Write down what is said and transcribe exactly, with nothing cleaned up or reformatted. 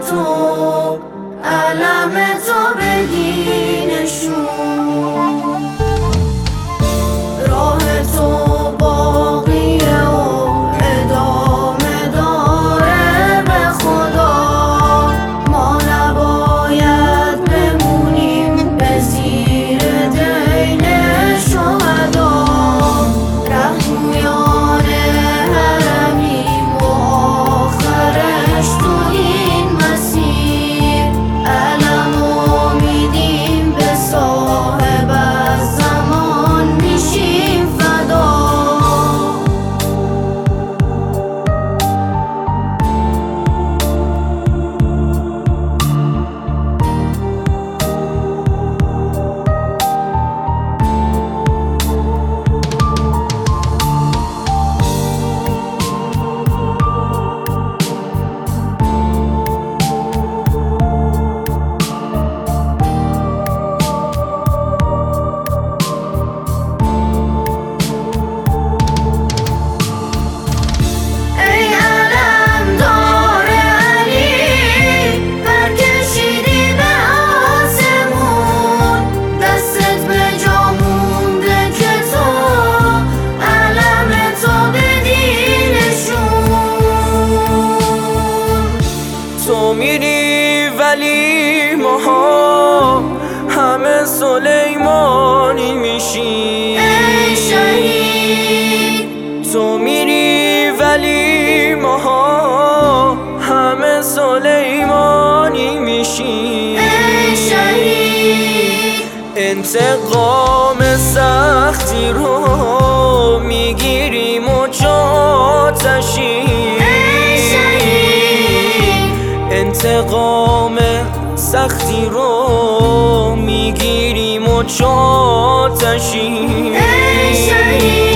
تو، علم تو بگینشون. راه تو باقیه و ادامه داره به خدا. ما نباید بمونیم به زیر دین شهدا. رهنمویان حرمیم و آخرش تو این مسیر. علم و میدیم به صاحب از زمان میشیم فدا. تو میری ولی ماها همه سلیمانی میشیم. ای شهید تو میری ولی ماها همه سلیمانی میشیم. ای شهید انتقام سختی رو میگیریم و جاتشیم. انتقام سختی رو میگیریم و جاتشیم. ای شهید